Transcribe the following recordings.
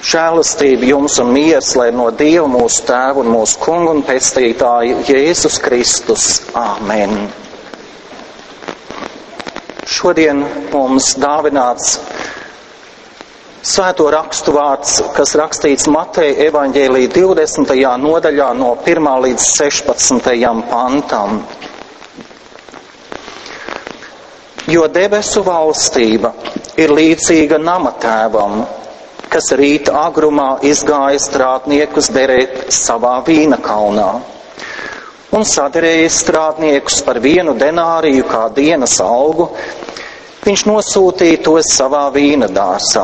Žēlastība jums un miers, lai no Dieva mūsu Tēva un mūsu Kunga un Pestītāja Jēzus Kristus. Āmen. Šodien mums dāvināts svēto rakstu vārds, kas rakstīts Mateja evaņģēlija 20. nodaļā no 1. līdz 16. pantam. Jo debesu valstība ir līdzīga namatēvam, kas rīta agrumā izgāja strādniekus derēt savā vīna kalnā. Un saderēja strādniekus par 1 denāriju kā dienas algu, viņš nosūtīja tos savā vīna dārsā.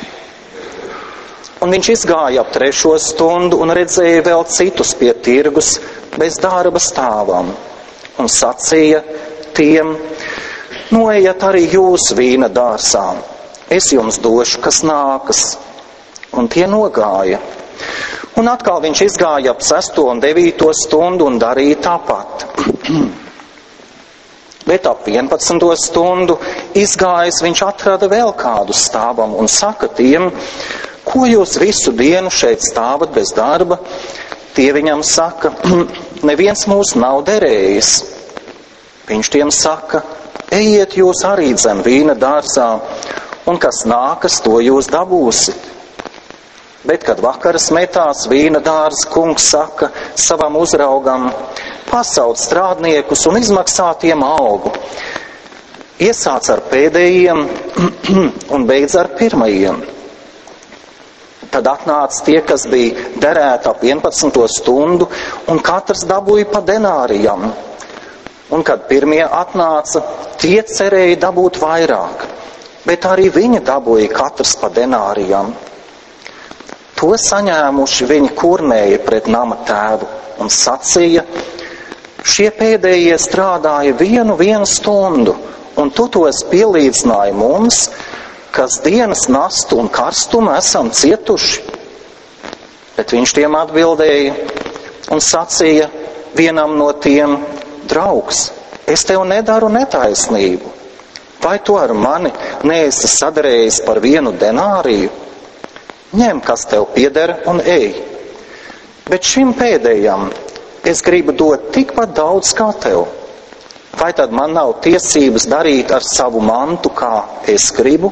Un viņš izgāja ap 3. stundu un redzēja vēl citus pie tirgus bez darba stāvam. Un sacīja tiem: Noejiet arī jūs vīna dārsā, es jums došu, kas nākas. Un tie nogāja. Un atkal viņš izgāja ap 6. un 9. stundu un darīja tāpat. Bet ap 11. stundu izgājis viņš atrada vēl kādu stāvam un saka tiem: Ko jūs visu dienu šeit stāvat bez darba? Tie viņam saka: Neviens mūs nav derējis. Viņš tiem saka: Ejiet jūs arī zem vīna dārzā, un kas nākas, to jūs dabūsit. Bet, kad vakaras metās, vīna dārza kungs saka savam uzraugam: Pasauc strādniekus un izmaksā tiem algu. Iesāc ar pēdējiem un beidz ar pirmajiem. Tad atnāca tie, kas bija derēti ap 11. stundu, un katrs dabūja pa denārijam. Un kad pirmie atnāca, tie cerēja dabūt vairāk, bet arī viņi dabūja katrs pa denārijam. To saņēmuši viņi kurnēja pret nama tēvu un sacīja: Šie pēdējie strādāja 1 stundu, un tu tos pielīdzināji mums, kas dienas nastu un karstumu esam cietuši. Bet viņš tiem atbildēja un sacīja vienam no tiem: Draugs, es tev nedaru netaisnību. Vai tu ar mani neesi sadarējis par 1 denāriju? Ņem, kas tev pieder, un ej. Bet šim pēdējam es gribu dot tikpat daudz kā tev. Vai tad man nav tiesības darīt ar savu mantu, kā es gribu?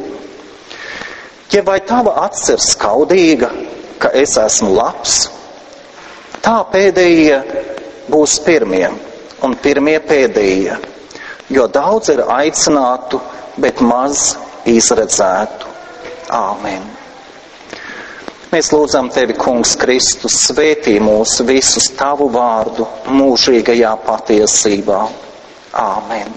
Ja vai tava acs ir skaudīga, ka es esmu labs, tā pēdējie būs pirmie, un pirmie pēdējie, jo daudz ir aicinātu, bet maz izredzētu. Āmen. Mēs lūdzam tevi, Kungs Kristus, svētī mūs visus tavu vārdu mūžīgajā patiesībā. Āmen.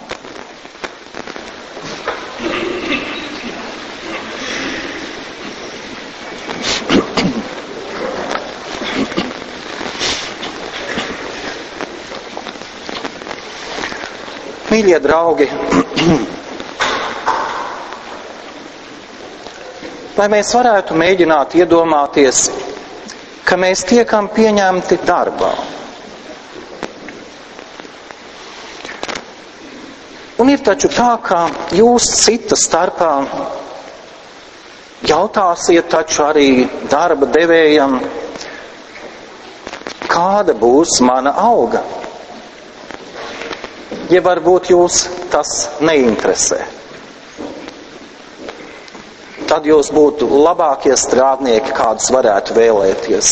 Mīļie draugi, lai mēs varētu mēģināt iedomāties, ka mēs tiekam pieņemti darbā. Un ir taču tā, ka jūs cita starpā jautāsiet taču arī darba devējam, kāda būs mana alga. Ja varbūt jūs tas neinteresē. Tad jūs būtu labākie strādnieki, kādus varētu vēlēties.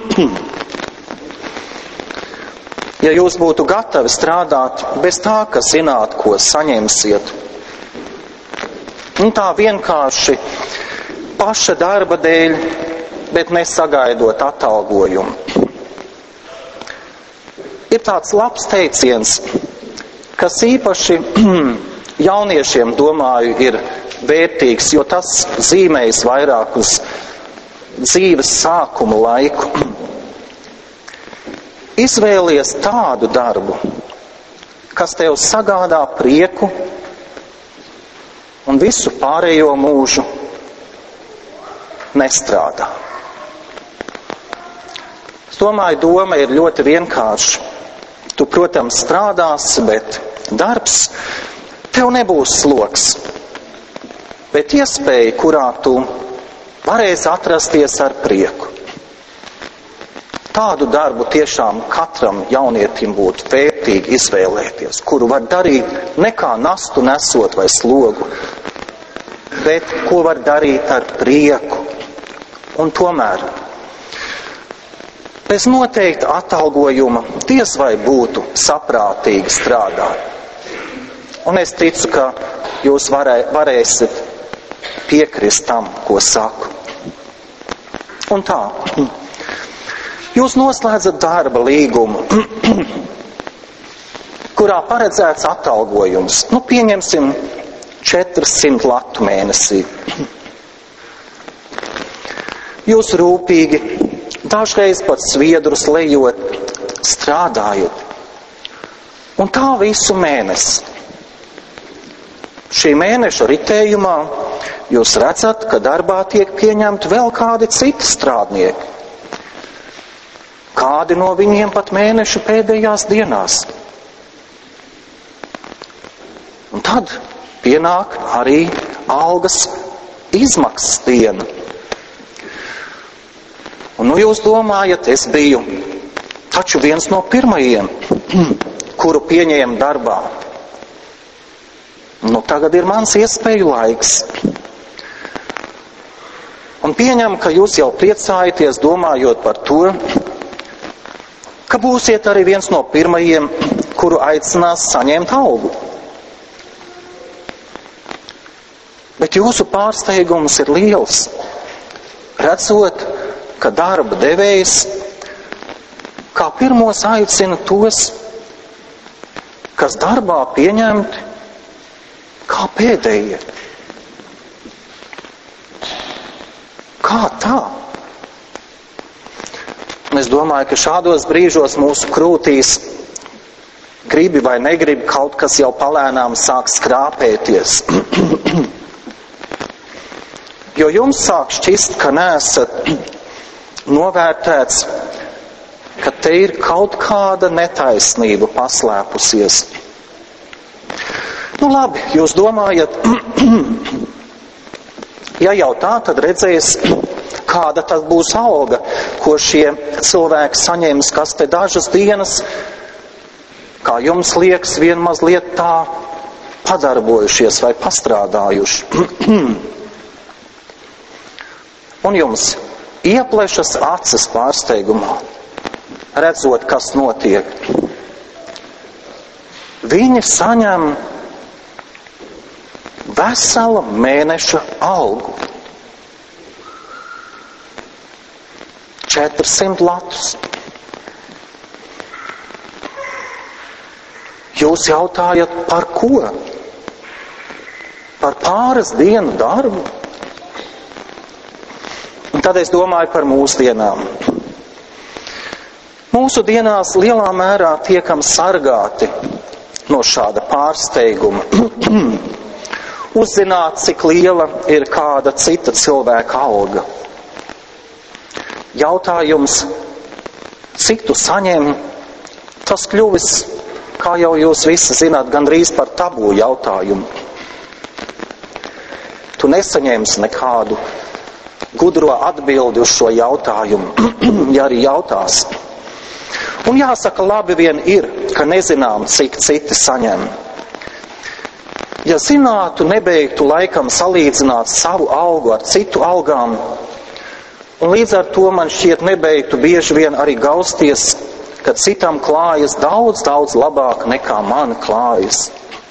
Ja jūs būtu gatavi strādāt bez tā, ka zināt, ko saņemsiet. Un tā vienkārši paša darba dēļ, bet nesagaidot atalgojumu. Ir tāds labs teiciens, kas īpaši jauniešiem, domāju, ir vērtīgs, jo tas zīmējas vairāk uz dzīves sākuma laiku. Izvēlies tādu darbu, kas tev sagādā prieku un visu pārējo mūžu nestrādā. Es domāju, doma ir ļoti vienkārša. Tu, protams, strādāsi, bet darbs tev nebūs sloks. Bet iespēja, kurā tu varēs atrasties ar prieku. Tādu darbu tiešām katram jaunietim būtu vērtīgi izvēlēties, kuru var darīt nekā nastu nesot vai slogu, bet ko var darīt ar prieku. Un tomēr bez noteikta atalgojuma diez vai būtu saprātīgi strādāt. Un es ticu, ka jūs varēsiet piekrist tam, ko saku. Un tā, jūs noslēdzat darba līgumu, kurā paredzēts atalgojums. Pieņemsim 400 latu mēnesī. Jūs rūpīgi, dažreiz pat sviedrus lejot, strādājat. Un tā visu mēnesi. Šī mēneša ritējumā jūs redzat, ka darbā tiek pieņemti vēl kādi citi strādnieki. Kādi no viņiem pat mēneša pēdējās dienās. Un tad pienāk arī algas izmaksas diena. Un jūs domājat, es biju taču viens no pirmajiem, kuru pieņēma darbā. Tagad ir mans iespēju laiks. Un pieņem, ka jūs jau priecājaties, domājot par to, ka būsiet arī viens no pirmajiem, kuru aicinās saņemt algu. Bet jūsu pārsteigums ir liels, redzot, ka darba devējs kā pirmos aicina tos, kas darbā pieņemti, kā pēdējie. Kā tā? Un es domāju, ka šādos brīžos mūsu krūtīs gribi vai negribi kaut kas jau palēnām sāk skrāpēties. Jo jums sāk šķist, ka neesat novērtēts, ka te ir kaut kāda netaisnība paslēpusies. Labi, jūs domājat, ja jau tā, tad redzēs, kāda tad būs alga, ko šie cilvēki saņems, kas te dažas dienas, kā jums liekas, vien mazliet tā padarbojušies vai pastrādājuši. Un jums ieplešas acis pārsteigumā, redzot, kas notiek. Viņi saņem vesela mēneša algu. 400 latus. Jūs jautājat, par ko? Par pāris dienu darbu? Un tad es domāju par mūsdienām. Mūsu dienās lielā mērā tiekam sargāti no šāda pārsteiguma. Uzzināt, cik liela ir kāda cita cilvēka alga. Jautājums, cik tu saņem, tas kļuvis, kā jau jūs visi zināt, gandrīz par tabū jautājumu. Tu nesaņemsi nekādu gudro atbildi uz šo jautājumu, ja arī jautās. Un jāsaka, labi vien ir, ka nezinām, cik citi saņem. Ja zinātu, nebeigtu laikam salīdzināt savu algu ar citu algām, un līdz ar to man šķiet nebeigtu bieži vien arī gausties, ka citam klājas daudz, daudz labāk nekā man klājas.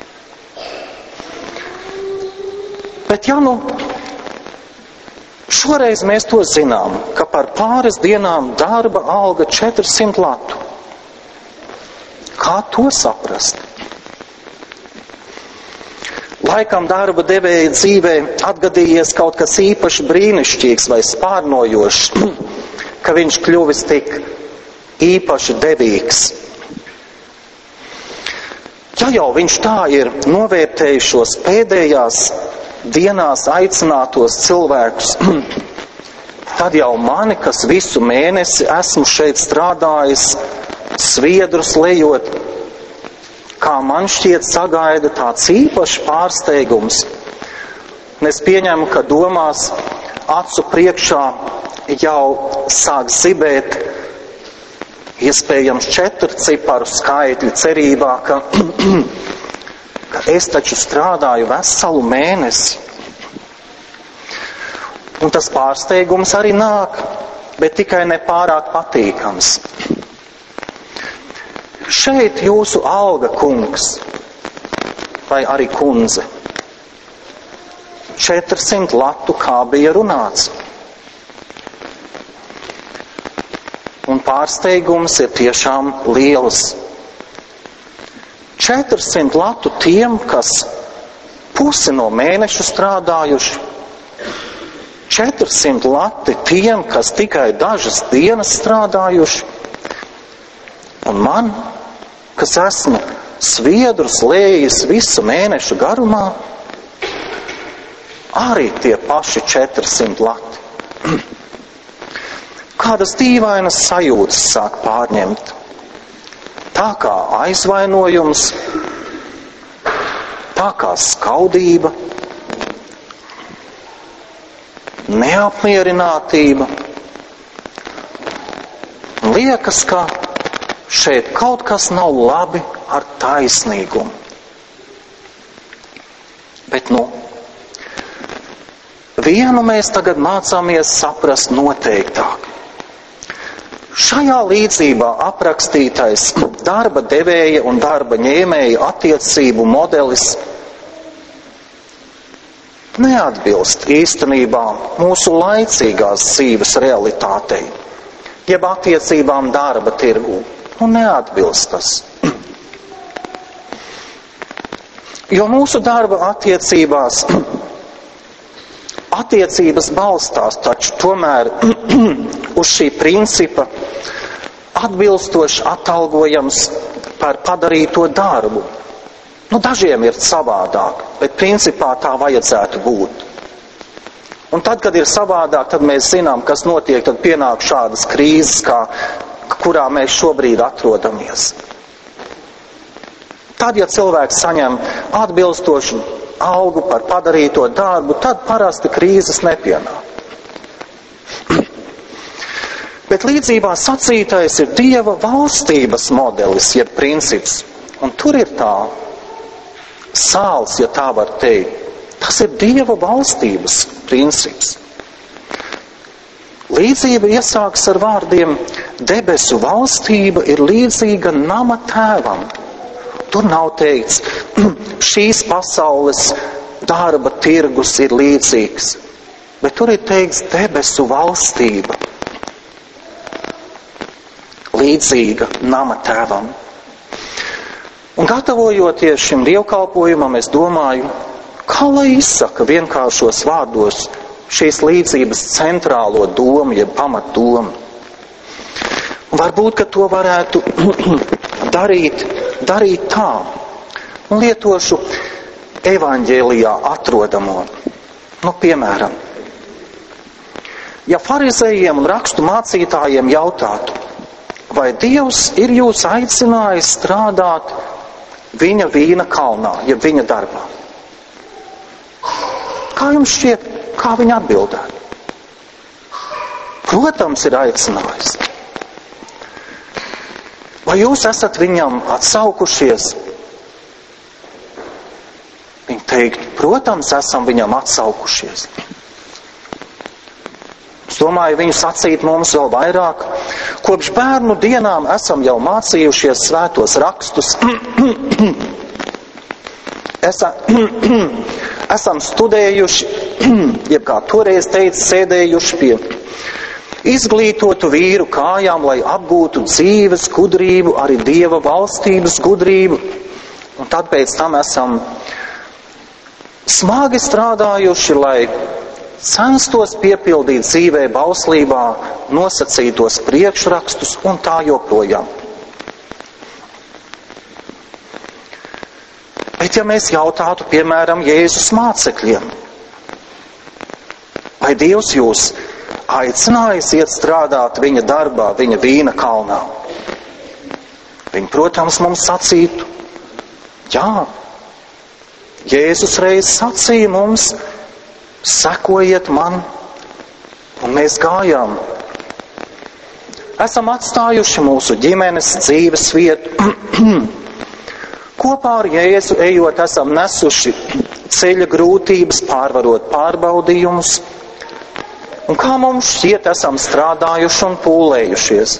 Bet ja šoreiz mēs to zinām, ka par pāris dienām darba alga 400 latu. Kā to saprast? Laikam darba devēja dzīvē atgadījies kaut kas īpaši brīnišķīgs vai spārnojošs, ka viņš kļuvis tik īpaši devīgs. Ja jau viņš tā ir novērtējis šos pēdējās dienās aicinātos cilvēkus, tad jau mani, kas visu mēnesi esmu šeit strādājis, sviedrus lejot, kā man šķiet sagaida tāds īpašs pārsteigums. Un es pieņemu, ka domās acu priekšā jau sāk zibēt iespējams 4 ciparu skaitļi cerībā, ka es taču strādāju veselu mēnesi. Un tas pārsteigums arī nāk, bet tikai nepārāk patīkams. Šeit jūsu alga, kungs, vai arī kundze. 400 latu, kā bija runāts. Un pārsteigums ir tiešām liels. 400 latu tiem, kas pusi no mēneša strādājuši. 400 lati tiem, kas tikai dažas dienas strādājuši. Un man, kas esmu sviedrus lējis visu mēnešu garumā, arī tie paši 400 lati. Kādas dīvainas sajūtas sāk pārņemt. Tā kā aizvainojums, tā kā skaudība, neapmierinātība. Liekas, ka šeit kaut kas nav labi ar taisnīgumu. Bet vienu mēs tagad mācāmies saprast noteiktāk. Šajā līdzībā aprakstītais darba devēja un darba ņēmēja attiecību modelis neatbilst īstenībā mūsu laicīgās dzīves realitātei, jeb attiecībām darba tirgū. Neatbilst tas. Jo mūsu darba attiecības balstās taču tomēr uz šī principa atbilstoši atalgojams par padarīto darbu. Dažiem ir savādāk, bet principā tā vajadzētu būt. Un tad, kad ir savādāk, tad mēs zinām, kas notiek, tad pienāk šādas krīzes, kurā mēs šobrīd atrodamies. Tad, ja cilvēks saņem atbilstošu algu par padarīto darbu, tad parasti krīzes nepienāk. Bet līdzībā sacītais ir Dieva valstības modelis, jeb princips. Un tur ir tā sāls, ja tā var teikt. Tas ir Dieva valstības princips. Līdzība iesāks ar vārdiem: debesu valstība ir līdzīga nama tēvam. Tur nav teikts, šīs pasaules darba tirgus ir līdzīgs, bet tur ir teikts debesu valstība līdzīga nama tēvam. Un gatavojoties šim dievkalpojumam, es domāju, kā lai izsaka vienkāršos vārdos šīs līdzības centrālo domu, jeb pamatdomu. Varbūt, ka to varētu darīt tā. Un lietošu evaņģēlijā atrodamo. Piemēram, ja farizējiem un rakstu mācītājiem jautātu, vai Dievs ir jūs aicinājis strādāt viņa vīna kalnā, jeb viņa darbā? Kā jums šķiet, kā viņi atbildētu? Protams, ir aicinājis. Vai jūs esat viņam atsaukušies? Viņi teikt, protams, esam viņam atsaukušies. Es domāju, viņu sacīt mums vēl vairāk. Kopš bērnu dienām esam jau mācījušies svētos rakstus. Esam studējuši, jeb kā toreiz teica, sēdējuši pie izglītotu vīru kājām, lai apgūtu dzīves gudrību, arī Dieva valstības gudrību. Un tad pēc tam esam smagi strādājuši, lai censtos piepildīt dzīvē bauslībā nosacītos priekšrakstus un tā joprojām. Bet ja mēs jautātu, piemēram, Jēzus mācekļiem, vai Dievs jūs aicinājis iet strādāt viņa darbā, viņa vīna kalnā? Viņi, protams, mums sacītu, jā. Jēzus reiz sacīja mums, sekojiet man, Un mēs gājām. Esam atstājuši mūsu ģimenes dzīves vietu. Kopā ar Jēzu ejot, esam nesuši ceļa grūtības, pārvarot pārbaudījumus. Un kā mums šķiet, esam strādājuši un pūlējušies.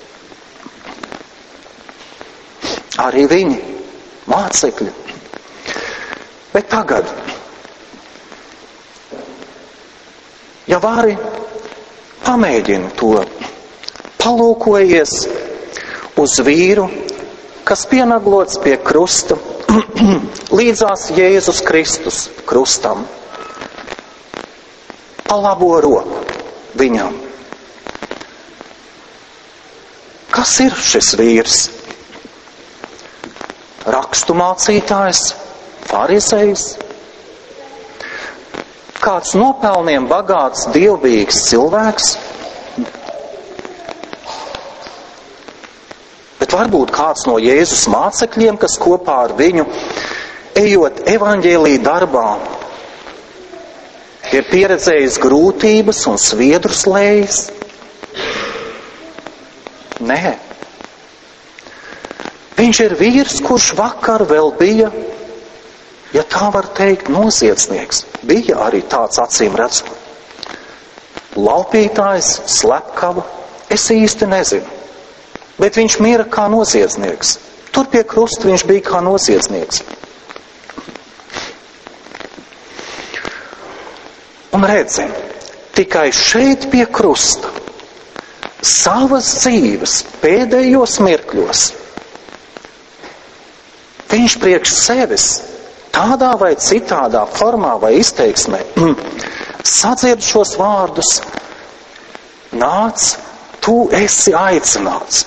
Arī viņi, mācekļi. Bet tagad, ja vari, pamēģini to, palūkojies uz vīru, kas pienaglots pie krusta, līdzās Jēzus Kristus krustam. Pa labo roku viņam. Kas ir šis vīrs? Rakstu mācītājs, farizejs, kāds nopelniem bagāts, dievbijīgs cilvēks, bet varbūt kāds no Jēzus mācekļiem, kas kopā ar viņu, ejot evaņģēlī darbā, ir pieredzējis grūtības un sviedrus lējis? Nē. Viņš ir vīrs, kurš vakar vēl bija, ja tā var teikt, noziedznieks. Bija arī tāds acīm redzams. Laupītājs, slepkava, es īsti nezinu. Bet viņš mira kā noziedznieks. Tur pie krusta viņš bija kā noziedznieks. Un redzi, tikai šeit pie krusta, savas dzīves pēdējos mirkļos, viņš priekš sevis tādā vai citādā formā vai izteiksmē sadzird šos vārdus: nāc, tu esi aicināts.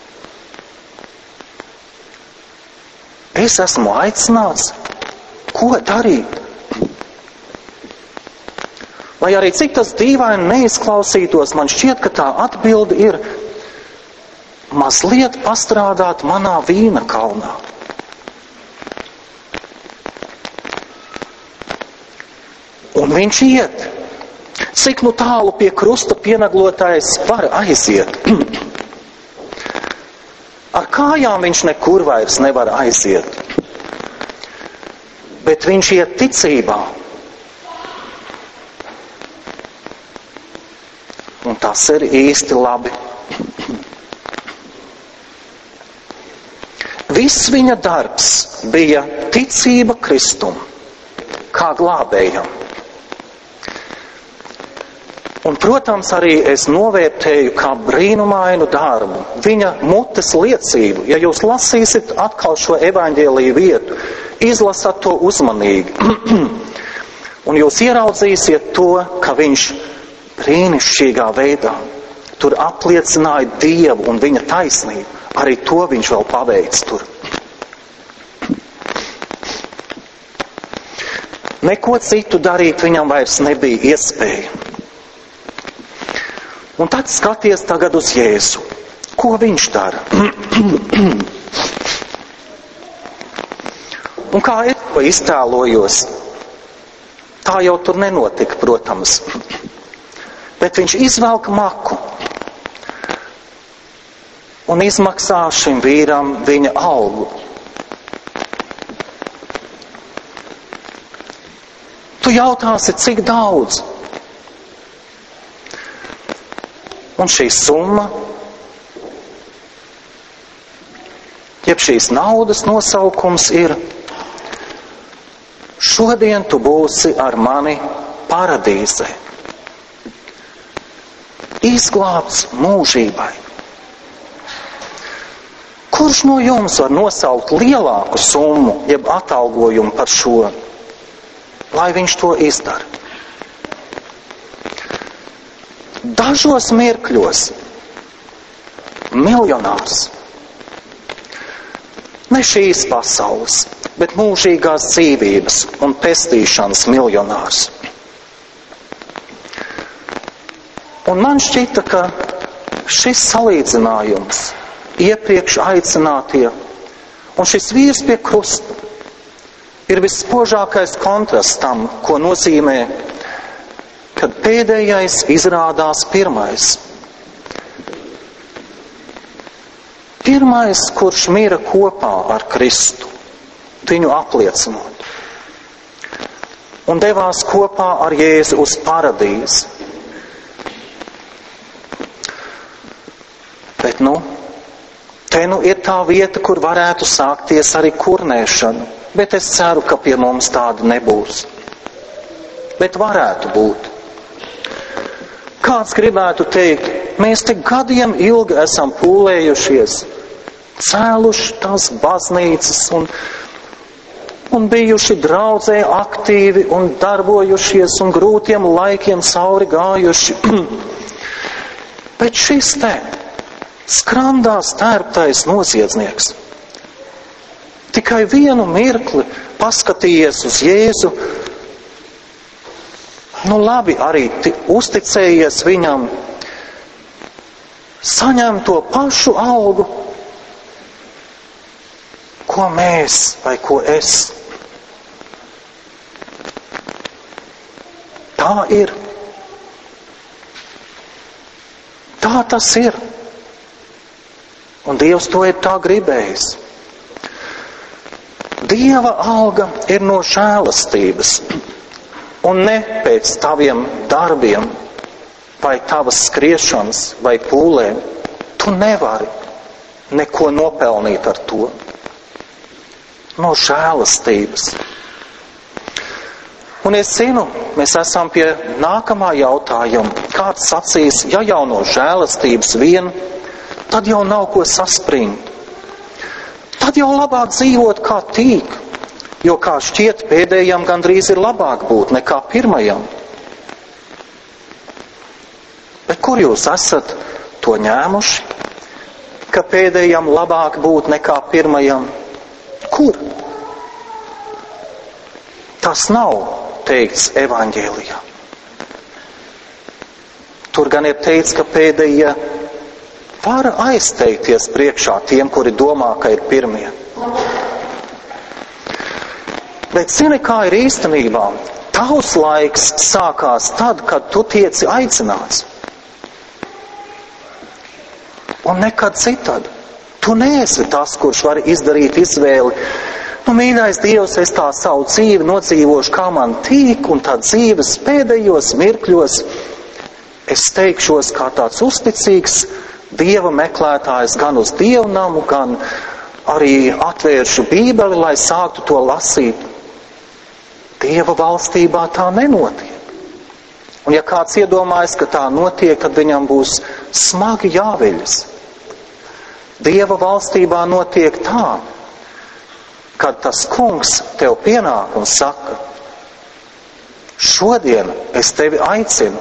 Es esmu aicināts, ko darīt? Lai arī cik tas dīvaini neizklausītos, man šķiet, ka tā atbilde ir mazliet pastrādāt manā vīna kalnā. Un viņš iet. Cik nu tālu pie krusta pienaglotājs var aiziet? Ar kājām viņš nekur vairs nevar aiziet. Bet viņš iet ticībā. Un tas ir īsti labi. Viss viņa darbs bija ticība Kristum, kā glābējam. Un, protams, arī es novērtēju kā brīnumainu darbu, viņa mutes liecību. Ja jūs lasīsiet atkal šo evaņģēliju vietu, izlasat to uzmanīgi, un jūs ieraudzīsiet to, ka viņš brīnišķīgā veidā tur apliecināja Dievu un viņa taisnību. Arī to viņš vēl paveic tur. Neko citu darīt viņam vairs nebija iespēja. Un tad skaties tagad uz Jēzu. Ko viņš dara? Un kā es to iztēlojos, tā jau tur nenotika, protams. Bet viņš izvelk maku un izmaksā šim vīram viņa algu. Tu jautāsi, cik daudz? Un šī summa, jeb šīs naudas nosaukums ir: šodien tu būsi ar mani paradīzē, izglābts mūžībai. Kurš no jums var nosaukt lielāku summu, jeb atalgojumu par šo, lai viņš to izdara? Dažos mirkļos miljonārs, ne šīs pasaules, bet mūžīgās dzīvības un pestīšanas miljonārs. Un man šķita, ka šis salīdzinājums, iepriekš aicinātie un šis vīrs pie krusta ir visspožākais kontrasts tam, ko nozīmē, kad pēdējais izrādās pirmais. Pirmais, kurš mira kopā ar Kristu, viņu apliecinot, un devās kopā ar Jēzu uz paradīzi. Bet te ir tā vieta, kur varētu sākties arī kurnēšana, bet es ceru, ka pie mums tāda nebūs. Bet varētu būt. Kāds gribētu teikt, mēs te gadiem ilgi esam pūlējušies, cēluši tās baznīcas un bijuši draudzē aktīvi un darbojušies un grūtiem laikiem cauri gājuši. Bet šis te skrandās tērptais noziedznieks tikai vienu mirkli paskatījies uz Jēzu, labi arī uzticējies viņam, saņem to pašu algu, ko mēs vai ko es. Tā ir. Tā tas ir. Un Dievs to ir tā gribējis. Dieva alga ir no žēlastības, un ne pēc taviem darbiem, vai tavas skriešanas, vai pūlēm. Tu nevari neko nopelnīt ar to. No žēlastības. Un es zinu, mēs esam pie nākamā jautājuma. Kāds sacīs, ja jau no žēlastības vien, tad jau nav ko saspringt. Tad jau labāk dzīvot kā tīk, jo kā šķiet pēdējam gandrīz ir labāk būt nekā pirmajam. Bet kur jūs esat to ņēmuši, ka pēdējam labāk būt nekā pirmajam? Kur? Tas nav teikts evaņģēlijā. Tur gan ir teikts, ka pēdējie var aizteikties priekšā tiem, kuri domā, ka ir pirmie. Bet zini, kā ir īstenībā? Tavs laiks sākās tad, kad tu tieci aicināts. Un nekad citad. Tu neesi tas, kurš var izdarīt izvēli. Mīļais Dievs, es tā savu dzīvi nodzīvošu, kā man tīk, un tā dzīves pēdējos mirkļos es teikšos kā tāds uzticīgs Dieva meklētājs gan uz dievnamu, gan arī atvēršu Bībeli, lai sāktu to lasīt. Dieva valstībā tā nenotiek. Un ja kāds iedomājas, ka tā notiek, tad viņam būs smagi jāveļas. Dieva valstībā notiek tā, kad tas kungs tev pienāk un saka, šodien es tevi aicinu.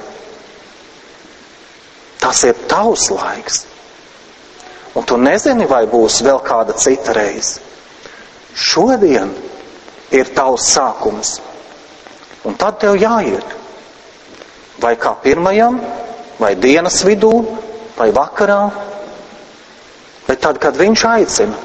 Tas ir tavs laiks. Un tu nezini, vai būs vēl kāda cita reize. Šodien ir tavs sākums. Un tad tev jāiet. Vai kā pirmajam, vai dienas vidū, vai vakarā. Bet tad, kad viņš aicina.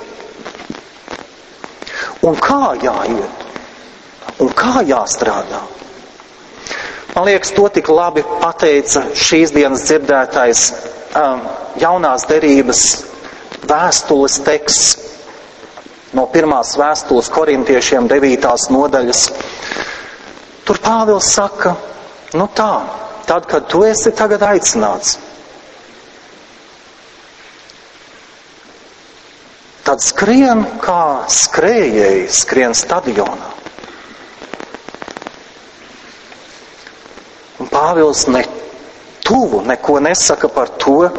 Un kā jāiet? Un kā jāstrādā? Man liekas, to tik labi pateica šīs dienas dzirdētais jaunās derības vēstules teksts no pirmās vēstules korintiešiem 9. nodaļas. Tur Pāvils saka, tad, kad tu esi tagad aicināts, tad skrien kā skrējēji skrien stadionā. Un Pāvils tuvu neko nesaka par to,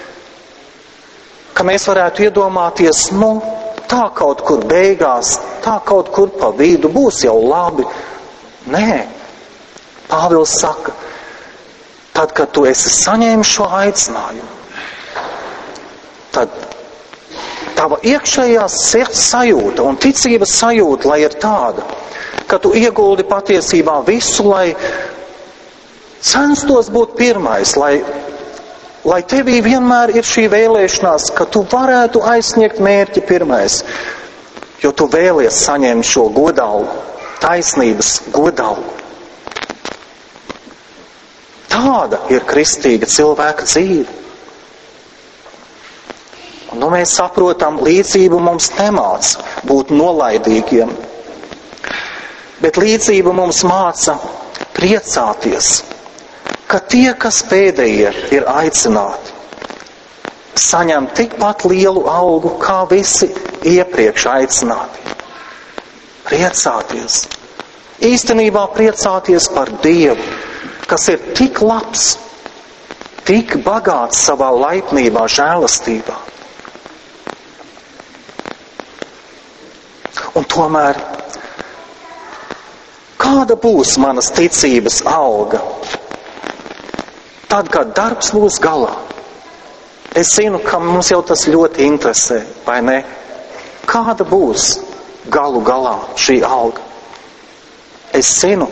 ka mēs varētu iedomāties, tā kaut kur beigās, tā kaut kur pa vidu būs jau labi. Nē, Pāvils saka, tad, kad tu esi saņēmis šo aicinājumu, tad tava iekšējā sirds sajūta un ticības sajūta, lai ir tāda, ka tu ieguldi patiesībā visu, lai censtos būt pirmais, lai tevī vienmēr ir šī vēlēšanās, ka tu varētu aizsniegt mērķi pirmais, jo tu vēlies saņemt šo godalgu, taisnības godalgu. Tāda ir kristīga cilvēka dzīve. Un mēs saprotam, līdzība mums nemāca būt nolaidīgiem, bet līdzība mums māca priecāties, ka tie, kas pēdējie ir aicināti, saņem tikpat lielu algu, kā visi iepriekš aicināti. Priecāties. Īstenībā priecāties par Dievu, kas ir tik labs, tik bagāts savā laipnībā, žēlastībā. Un tomēr, kāda būs manas ticības alga? Tad, kad darbs būs galā. Es zinu, ka mums jau tas ļoti interesē, vai ne? Kāda būs galu galā šī alga? Es zinu,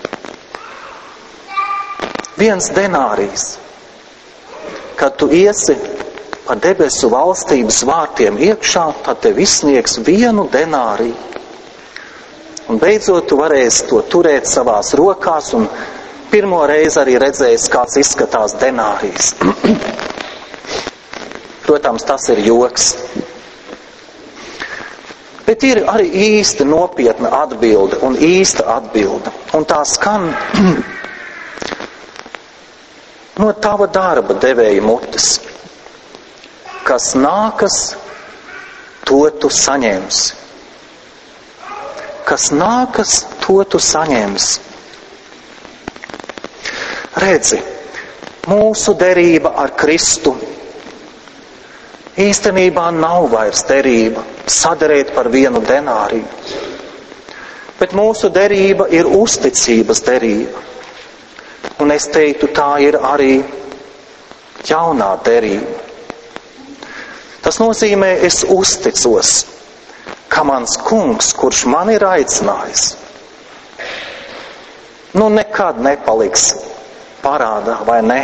1 denārijs, kad tu iesi pa debesu valstības vārtiem iekšā, tad tev izsniegs 1 denāriju. Un beidzot tu varēsi to turēt savās rokās un pirmo reizi arī redzējis, kāds izskatās denārijs. Protams, tas ir joks. Bet ir arī īsta nopietna atbilde un īsta atbilde. Un tā skan no tava darba devēja mutes. Kas nākas, to tu saņemsi. Kas nākas, to tu saņemsi. Redzi, mūsu derība ar Kristu īstenībā nav vairs derība saderēt par 1 denāriju. Bet mūsu derība ir uzticības derība. Un es teiktu, tā ir arī jaunā derība. Tas nozīmē, es uzticos, ka mans kungs, kurš man ir aicinājis, nekad nepaliks parādā, vai ne?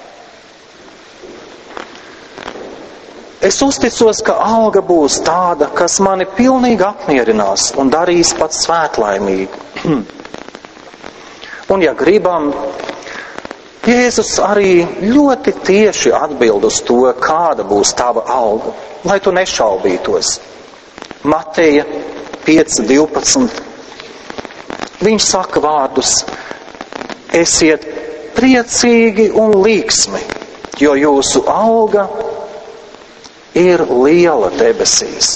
Es uzticos, ka alga būs tāda, kas mani pilnīgi apmierinās un darīs pat svētlaimīgu. Un ja gribam, Jēzus arī ļoti tieši atbild uz to, kāda būs tava alga, lai tu nešaubītos. Mateja 5:12. Viņš saka vārdus: esiet priecīgi un līksmi, jo jūsu alga ir liela debesīs.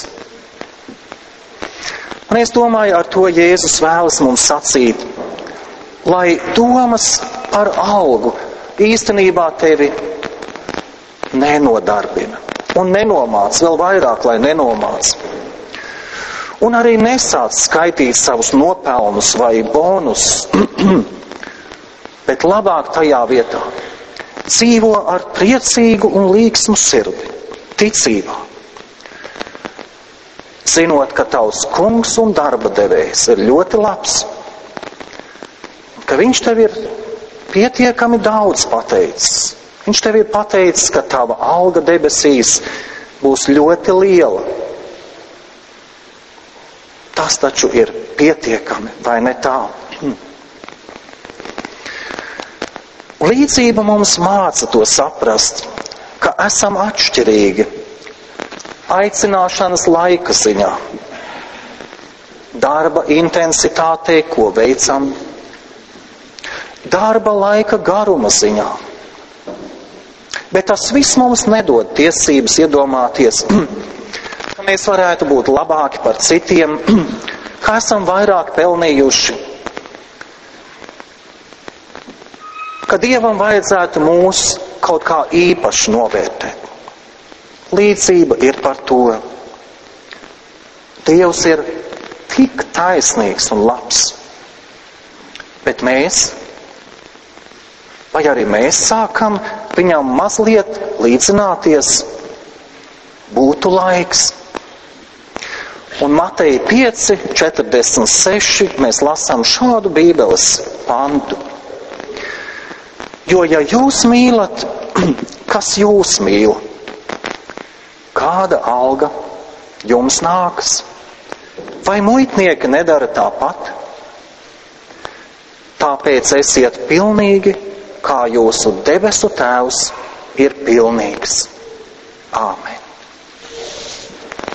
Un es domāju, ar to Jēzus vēlas mums sacīt, lai domas par algu īstenībā tevi nenodarbina un nenomāc, vēl vairāk, lai nenomāc. Un arī nesāc skaitīt savus nopelnus vai bonus, bet labāk tajā vietā dzīvo ar priecīgu un līksmu sirdi, ticībā, zinot, ka tavs kungs un darba devējs ir ļoti labs, ka viņš tev ir pietiekami daudz pateicis. Viņš tev ir pateicis, ka tava alga debesīs būs ļoti liela. Tas taču ir pietiekami, vai ne tā? Līdzība mums māca to saprast, ka esam atšķirīgi aicināšanas laika ziņā, darba intensitātei, ko veicam, darba laika garuma ziņā. Bet tas viss mums nedod tiesības iedomāties, ka mēs varētu būt labāki par citiem, ka esam vairāk pelnījuši, ka Dievam vajadzētu mūs kaut kā īpaši novērtēt. Līdzība ir par to. Dievs ir tik taisnīgs un labs, bet mēs, vai arī mēs sākam viņam mazliet līdzināties, būtu laiks. Un Mateja 5:46 mēs lasām šādu Bībeles pantu. Jo, ja jūs mīlat, kas jūs mīl, kāda alga jums nākas? Vai muitnieki nedara tāpat? Tāpēc esiet pilnīgi, kā jūsu debesu Tēvs ir pilnīgs. Āmen.